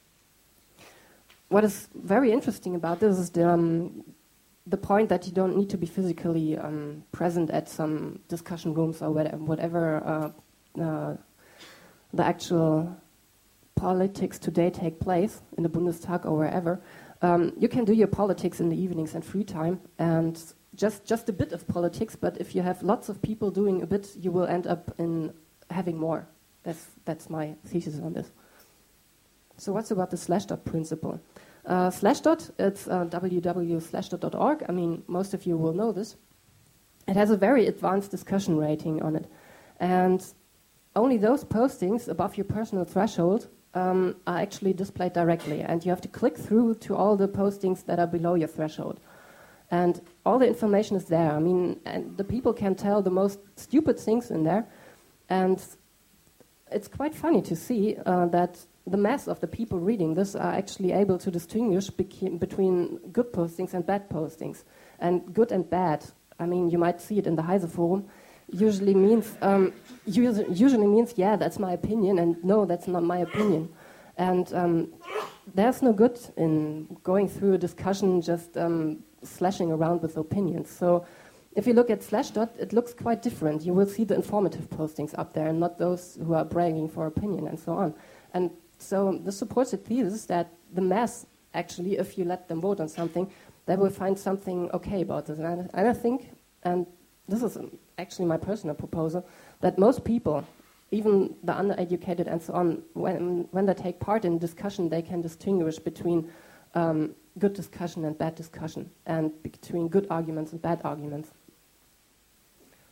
what is very interesting about this is the, um, the point that you don't need to be physically um, present at some discussion rooms or whatever uh, uh, the actual politics today take place in the Bundestag or wherever. Um, you can do your politics in the evenings and free time, and just, just a bit of politics, but if you have lots of people doing a bit, you will end up in having more. That's, that's my thesis on this. So what's about the slash dot principle? Uh, slash dot, it's uh, w w w dot slash dot dot org. I mean, most of you will know this. It has a very advanced discussion rating on it. And only those postings above your personal threshold um, are actually displayed directly. And you have to click through to all the postings that are below your threshold. And all the information is there. I mean, and the people can tell the most stupid things in there. And it's quite funny to see uh, that the mass of the people reading this are actually able to distinguish beca- between good postings and bad postings. And good and bad, I mean, you might see it in the Heise Forum, usually means, um, usually means, yeah, that's my opinion, and no, that's not my opinion. And um, there's no good in going through a discussion just um, slashing around with opinions. So if you look at Slashdot, it looks quite different. You will see the informative postings up there and not those who are bragging for opinion and so on. And so this supports the thesis that the mass, actually, if you let them vote on something, they will find something okay about this. And I, and I think, and this is actually my personal proposal, that most people, even the undereducated and so on, when, when they take part in discussion, they can distinguish between um, good discussion and bad discussion, and between good arguments and bad arguments.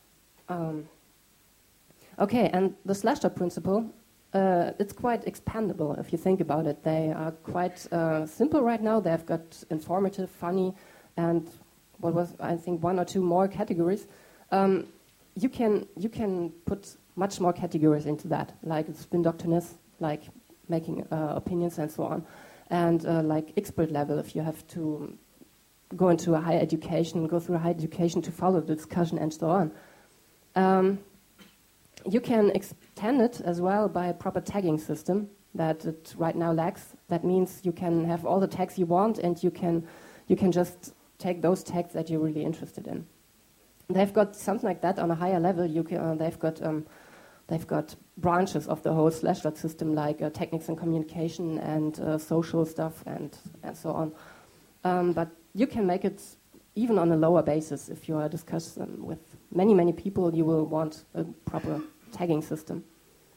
Um, okay, and the Slashdot principle, uh, it's quite expandable if you think about it. They are quite uh, simple right now. They've got informative, funny, and what was, I think, one or two more categories. Um, you can you can put much more categories into that, like spin doctrinist, like making uh, opinions and so on, and uh, like expert level if you have to go into a higher education, go through a higher education to follow the discussion and so on. Um, you can extend it as well by a proper tagging system that it right now lacks. That means you can have all the tags you want, and you can you can just take those tags that you're really interested in. They've got something like that on a higher level. You can, uh, they've got um, they've got branches of the whole Slashdot system, like uh, techniques and communication and uh, social stuff and and so on. Um, but you can make it even on a lower basis. If you are discussing with many many people, you will want a proper tagging system.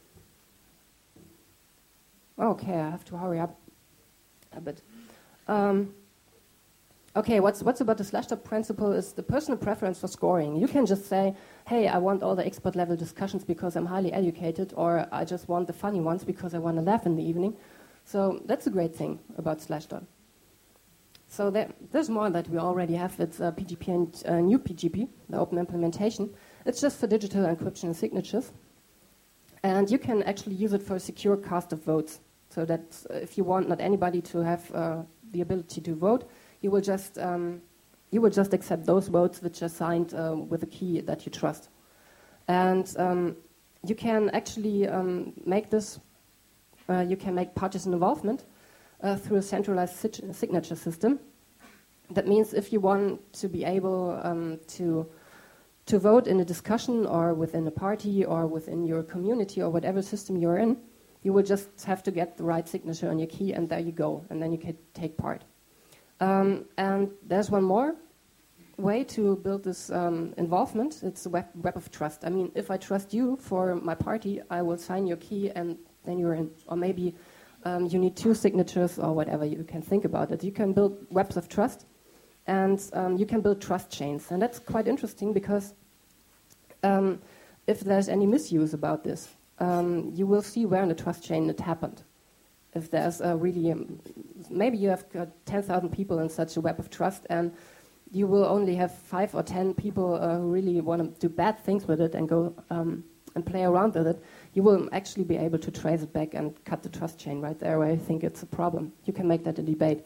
Okay, I have to hurry up a bit. Um, Okay, what's what's about the Slashdot principle is the personal preference for scoring. You can just say, hey, I want all the expert level discussions because I'm highly educated, or I just want the funny ones because I want to laugh in the evening. So that's a great thing about Slashdot. So there, there's more that we already have. It's uh, P G P and uh, new P G P, the open implementation. It's just for digital encryption and signatures. And you can actually use it for a secure cast of votes. So that uh, if you want not anybody to have uh, the ability to vote, you will just um, you will just accept those votes which are signed uh, with a key that you trust, and um, you can actually um, make this. Uh, you can make partisan involvement uh, through a centralized sig- signature system. That means if you want to be able um, to to vote in a discussion or within a party or within your community or whatever system you're in, you will just have to get the right signature on your key, and there you go, and then you can take part. Um, and there's one more way to build this um, involvement. It's a web, web of trust. I mean, if I trust you for my party, I will sign your key and then you're in. Or maybe um, you need two signatures or whatever. You can think about it. You can build webs of trust, and um, you can build trust chains. And that's quite interesting because um, if there's any misuse about this, um, you will see where in the trust chain it happened. If there's a really, um, maybe you have got ten thousand people in such a web of trust, and you will only have five or ten people uh, who really want to do bad things with it and go um, and play around with it, you will actually be able to trace it back and cut the trust chain right there where I think it's a problem. You can make that a debate.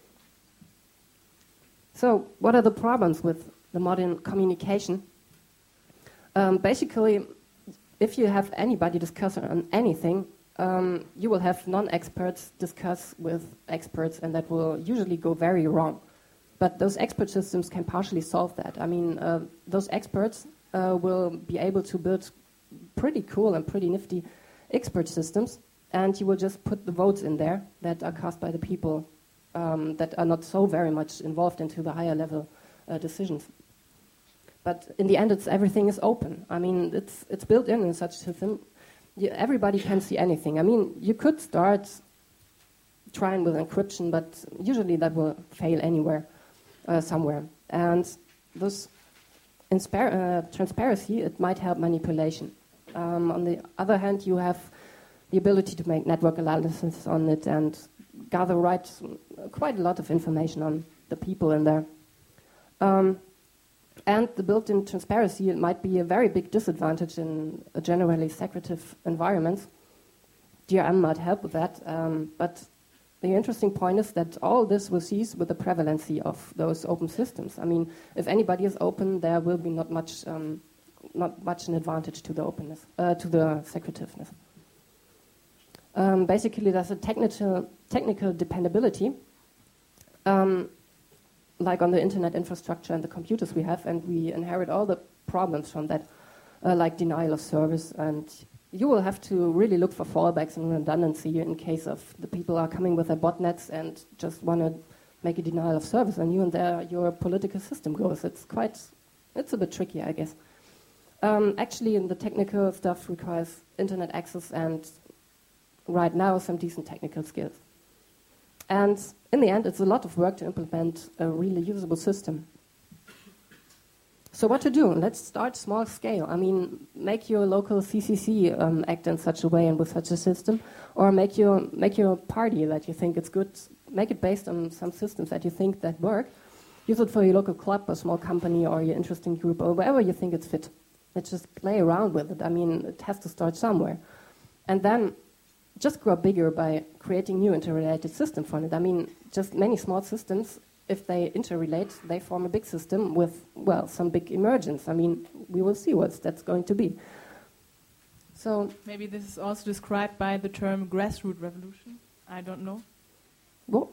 So what are the problems with the modern communication? Um, basically, if you have anybody discussing on anything, Um, you will have non-experts discuss with experts, and that will usually go very wrong. But those expert systems can partially solve that. I mean, uh, those experts uh, will be able to build pretty cool and pretty nifty expert systems, and you will just put the votes in there that are cast by the people um, that are not so very much involved into the higher level uh, decisions. But in the end, it's everything is open. I mean, it's it's built in in such a system. You, everybody can see anything. I mean, you could start trying with encryption, but usually that will fail anywhere, uh, somewhere. And this inspar- uh, transparency, it might help manipulation. Um, on the other hand, you have the ability to make network analysis on it and gather right, quite a lot of information on the people in there. Um, And the built-in transparency, it might be a very big disadvantage in a generally secretive environment. D R M might help with that, um, but the interesting point is that all this will cease with the prevalency of those open systems. I mean, if anybody is open, there will be not much, um, not much an advantage to the openness, uh, to the secretiveness. Um, basically, there's a technical technical dependability. Um, like on the internet infrastructure and the computers we have, and we inherit all the problems from that, uh, like denial of service. And you will have to really look for fallbacks and redundancy in case of the people are coming with their botnets and just want to make a denial of service on you, and there your political system goes. It's quite, it's a bit tricky, I guess. Um, actually, the technical stuff requires internet access and right now some decent technical skills. And in the end, it's a lot of work to implement a really usable system. So what to do? Let's start small scale. I mean, make your local C C C um, act in such a way and with such a system, or make your make your party that you think it's good. Make it based on some systems that you think that work. Use it for your local club, or small company, or your interesting group, or wherever you think it's fit. Let's just play around with it. I mean, it has to start somewhere, and then just grow bigger by creating new interrelated systems for it. I mean, just many small systems. If they interrelate, they form a big system with, well, some big emergence. I mean, we will see what that's going to be. So maybe this is also described by the term grassroots revolution. I don't know. Well,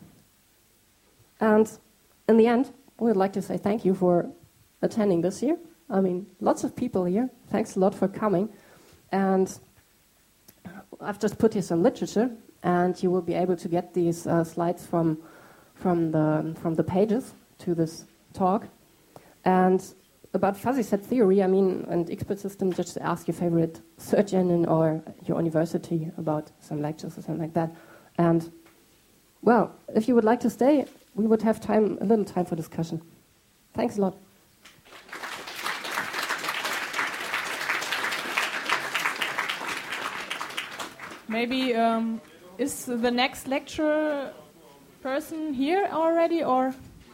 and in the end, we would like to say thank you for attending this year. I mean, lots of people here. Thanks a lot for coming. And I've just put here some literature, and you will be able to get these uh, slides from from the from the pages to this talk. And about fuzzy set theory, I mean, and expert system, just ask your favorite search engine or your university about some lectures or something like that. And, well, if you would like to stay, we would have time, a little time for discussion. Thanks a lot. Maybe um, is the next lecture person here already, or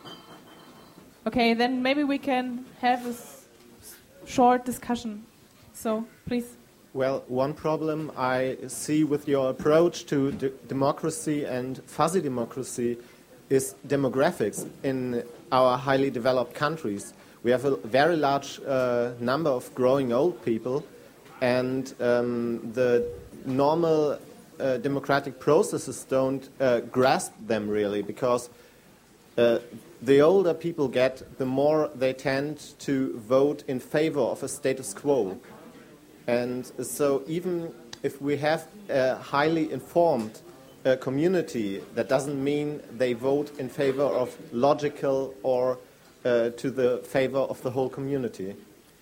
okay, then maybe we can have a s- short discussion. So please. Well, one problem I see with your approach to d- democracy and fuzzy democracy is demographics in our highly developed countries. We have a very large uh, number of growing old people, and um, the normal uh, democratic processes don't uh, grasp them really, because uh, the older people get, the more they tend to vote in favor of a status quo. And so even if we have a highly informed uh, community, that doesn't mean they vote in favor of logical or uh, to the favor of the whole community.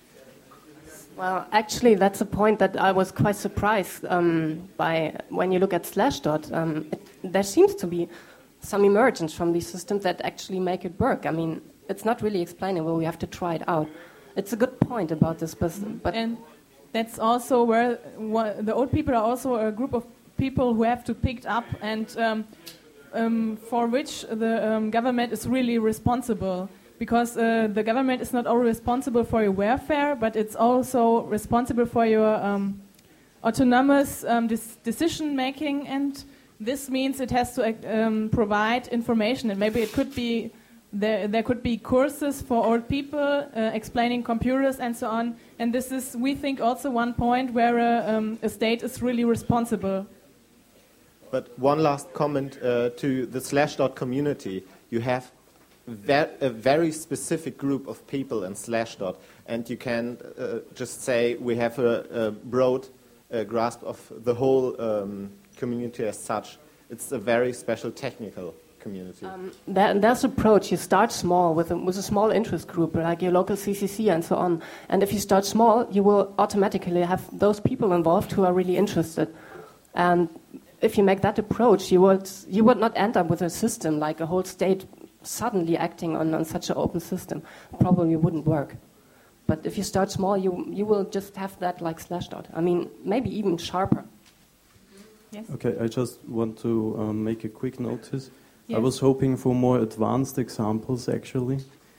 Well, actually, that's a point that I was quite surprised um, by when you look at Slashdot. Um, it, there seems to be some emergence from these systems that actually make it work. I mean, it's not really explainable. We have to try it out. It's a good point about this, but, but and that's also where wha- the old people are also a group of people who have to pick up and um, um, for which the um, government is really responsible. Because uh, the government is not only responsible for your welfare, but it's also responsible for your um, autonomous um, dis- decision making, and this means it has to um, provide information. And maybe it could be there. There could be courses for old people uh, explaining computers and so on. And this is, we think, also one point where uh, um, a state is really responsible. But one last comment uh, to the Slashdot community: you have Ver- a very specific group of people in Slashdot, and you can uh, just say we have a, a broad uh, grasp of the whole um, community as such. It's a very special technical community. Um, that, that's approach. You start small with a, with a small interest group, like your local C C C and so on. And if you start small, you will automatically have those people involved who are really interested. And if you make that approach, you would you would not end up with a system like a whole state suddenly acting on, on such an open system. Probably wouldn't work. But if you start small, you you will just have that like Slashdot. I mean, maybe even sharper. Yes. Okay, I just want to um, make a quick notice. Yes. I was hoping for more advanced examples, actually.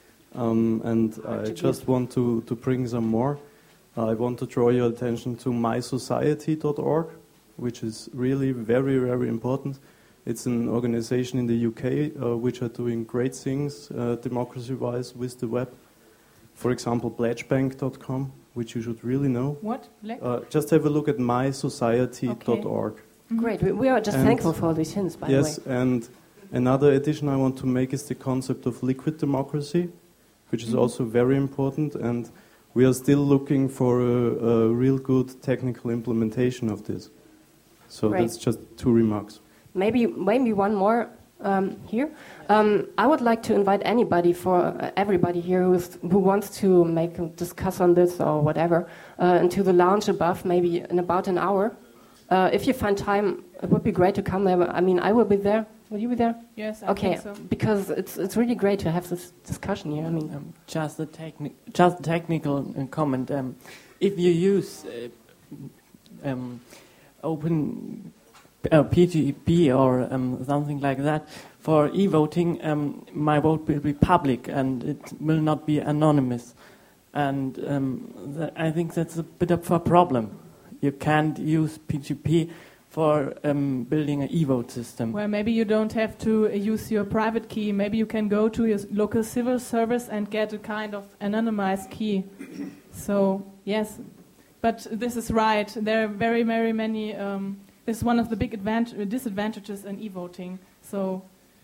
Um, and I just want to, to bring some more. I want to draw your attention to my society dot org, which is really very, very important. It's an organization in the U K uh, which are doing great things uh, democracy-wise with the web. For example, pledge bank dot com, which you should really know. What? Black? Uh, just have a look at my society dot org. Okay. Mm-hmm. Great. We, we are just and thankful for all these hints, by yes, the way. Yes, and another addition I want to make is the concept of liquid democracy, which is mm-hmm. also very important, and we are still looking for a, a real good technical implementation of this. So Great. That's just two remarks. Maybe, maybe one more um, here. Um, I would like to invite anybody, for uh, everybody here who, is, who wants to make discuss on this or whatever, uh, into the lounge above, maybe in about an hour. Uh, if you find time, it would be great to come there. I mean, I will be there. Will you be there? Yes, I okay, think so. Because it's it's really great to have this discussion here. I mean, um, just a techni- just a technical uh, comment. Um, if you use uh, um, open uh, P G P or um, something like that for e-voting, um, my vote will be public and it will not be anonymous. And um, th- I think that's a bit of a problem. You can't use P G P for um, building an e-vote system. Well, maybe you don't have to uh, use your private key. Maybe you can go to your local civil service and get a kind of anonymized key. So, yes. But this is right. There are very, very many... Um, this is one of the big advant- disadvantages in e-voting. So...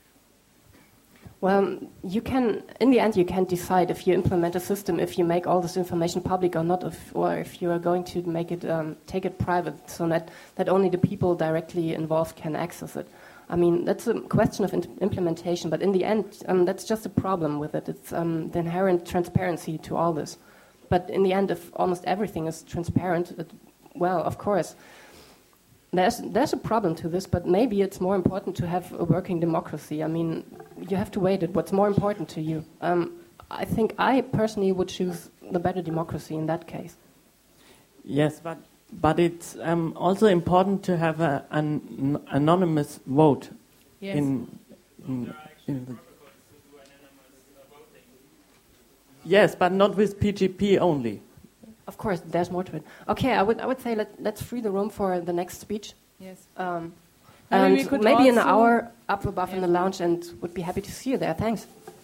Well, you can, in the end, you can decide if you implement a system, if you make all this information public or not, if, or if you are going to make it, um, take it private, so that, that only the people directly involved can access it. I mean, that's a question of in- implementation, but in the end, um, that's just a problem with it. It's um, the inherent transparency to all this. But in the end, if almost everything is transparent, it, well, of course, There's there's a problem to this, but maybe it's more important to have a working democracy. I mean, you have to weigh it. What's more important to you? Um, I think I personally would choose the better democracy in that case. Yes, but but it's um, also important to have a, an anonymous vote. Yes. In, in, in the yes, but not with P G P only. Of course, there's more to it. Okay, I would I would say let, let's free the room for the next speech. Yes. Um, Maybe we and could maybe in an also- hour up above in Yeah. the lounge, and would be happy to see you there. Thanks.